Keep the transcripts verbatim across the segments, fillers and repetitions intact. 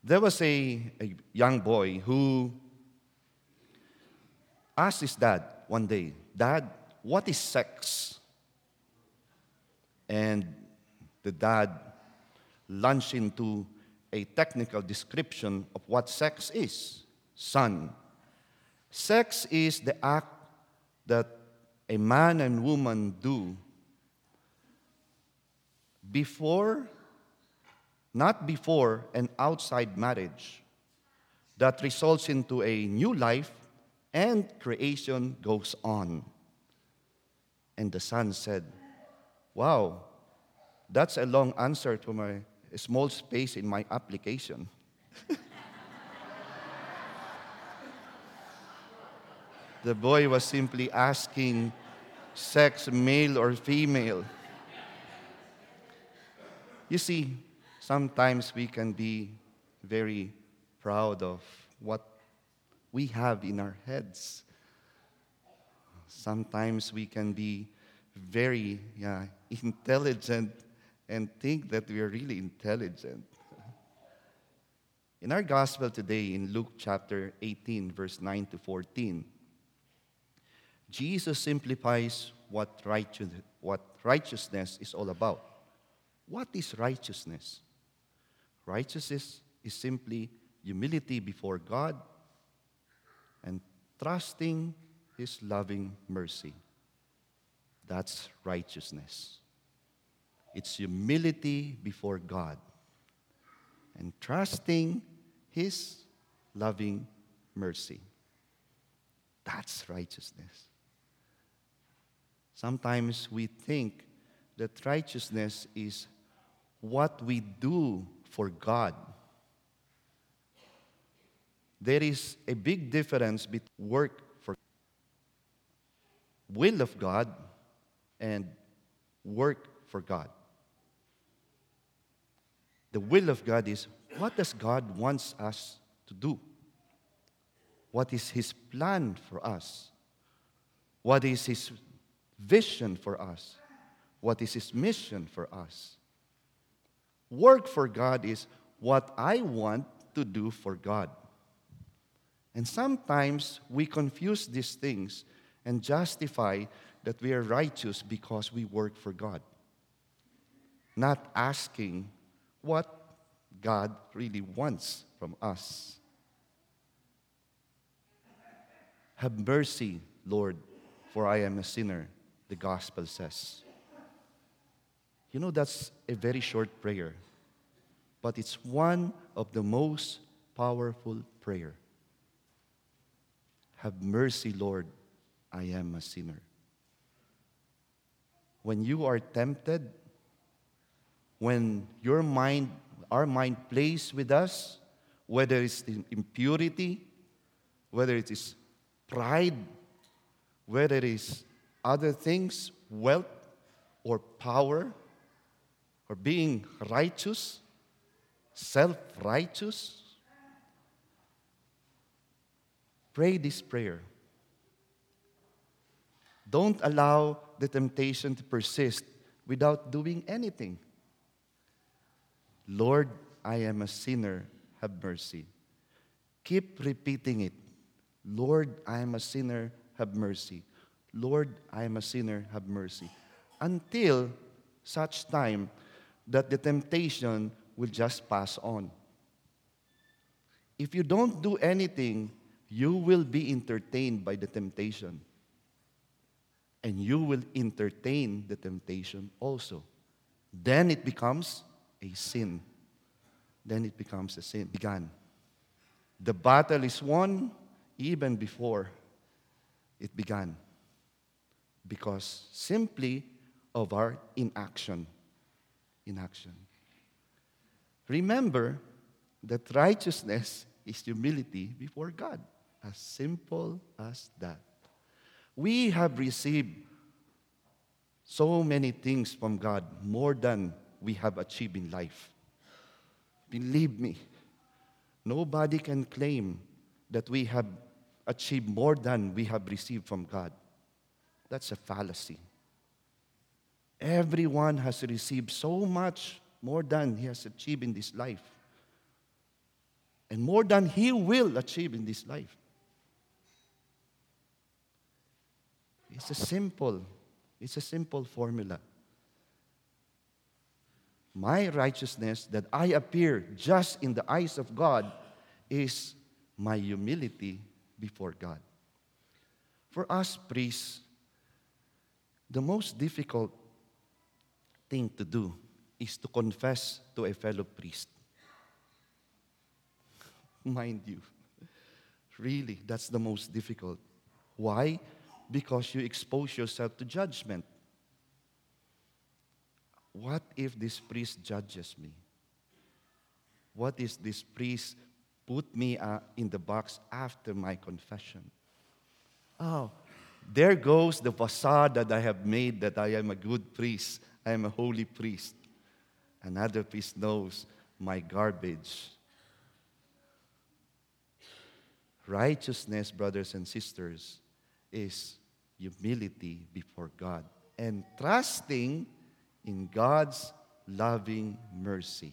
There was a, a young boy who asked his dad one day, "Dad, what is sex?" And the dad launched into a technical description of what sex is. Son, sex is the act that a man and woman do before, not before and outside marriage, that results into a new life and creation goes on. And the son said, "Wow, that's a long answer to my small space in my application." The boy was simply asking, sex male or female. You see, sometimes we can be very proud of what we have in our heads. Sometimes we can be very yeah, intelligent and think that we are really intelligent. In our gospel today, in Luke chapter eighteen, verse nine to fourteen, Jesus simplifies what, righteous, what righteousness is all about. What is righteousness? Righteousness is simply humility before God and trusting His loving mercy. That's righteousness. It's humility before God and trusting His loving mercy. That's righteousness. Sometimes we think that righteousness is what we do for God. There is a big difference between work for will of God and work for God. The will of God is, what does God wants us to do? What is His plan for us? What is His vision for us? What is His mission for us? Work for God is what I want to do for God. And sometimes we confuse these things and justify that we are righteous because we work for God, not asking what God really wants from us. Have mercy, Lord, for I am a sinner, the gospel says. You know, that's a very short prayer, but it's one of the most powerful prayer. Have mercy, Lord, I am a sinner. When you are tempted, when your mind, our mind plays with us, whether it's in impurity, whether it is pride, whether it is other things, wealth or power, or being righteous, self-righteous, pray this prayer. Don't allow the temptation to persist without doing anything. Lord, I am a sinner, have mercy. Keep repeating it. Lord, I am a sinner, have mercy. Lord, I am a sinner, have mercy. Until such time that the temptation will just pass on. If you don't do anything, you will be entertained by the temptation. And you will entertain the temptation also. Then it becomes a sin. Then it becomes a sin. Began. The battle is won even before it began. Because simply of our inaction. Inaction. Remember that righteousness is humility before God. As simple as that. We have received so many things from God, more than we have achieved in life. Believe me, nobody can claim that we have achieved more than we have received from God. That's a fallacy. Everyone has received so much more than he has achieved in this life. and more than he will achieve in this life. It's a simple, it's a simple formula. My righteousness that I appear just in the eyes of God is my humility before God. For us priests, the most difficult thing to do is to confess to a fellow priest. Mind you, really, that's the most difficult. Why? Because you expose yourself to judgment. What if this priest judges me? What if this priest put me uh, in the box after my confession? Oh, there goes the facade that I have made that I am a good priest. I am a holy priest. Another priest knows my garbage. Righteousness, brothers and sisters, is humility before God and trusting in God's loving mercy.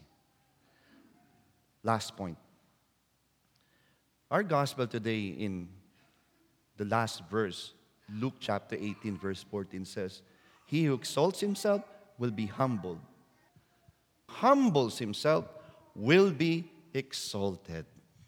Last point. Our gospel today in the last verse, Luke chapter eighteen, verse fourteen says, "He who exalts himself will be humbled. Humbles himself will be exalted."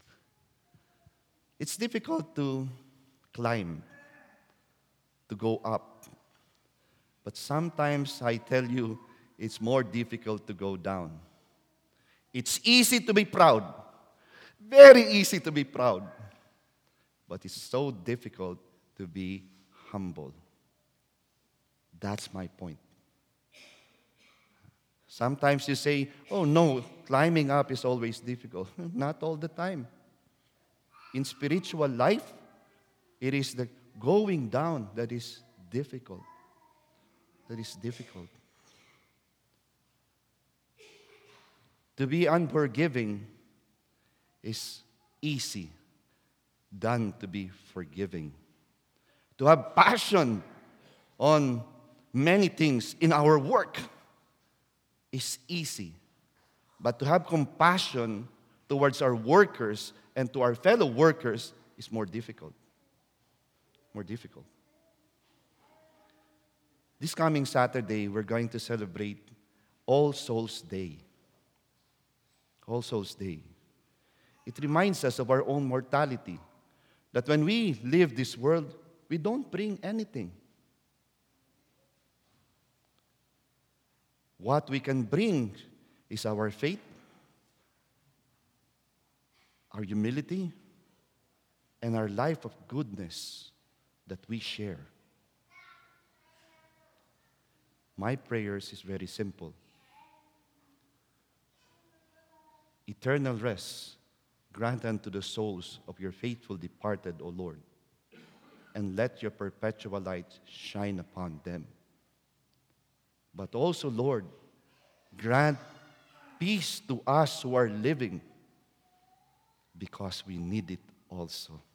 It's difficult to climb, to go up. But sometimes I tell you, it's more difficult to go down. It's easy to be proud. Very easy to be proud. But it's so difficult to be humble. That's my point. Sometimes you say, oh no, climbing up is always difficult. Not all the time. In spiritual life, it is the going down that is difficult. That is difficult. To be unforgiving is easy than to be forgiving. To have passion on many things in our work is easy. But to have compassion towards our workers and to our fellow workers is more difficult. More difficult. This coming Saturday, we're going to celebrate All Souls Day. All Souls Day. It reminds us of our own mortality. That when we leave this world, we don't bring anything. What we can bring is our faith, our humility, and our life of goodness that we share. My prayers is very simple. Eternal rest grant unto the souls of your faithful departed, O Lord, and let your perpetual light shine upon them. But also, Lord, grant peace to us who are living, because we need it also.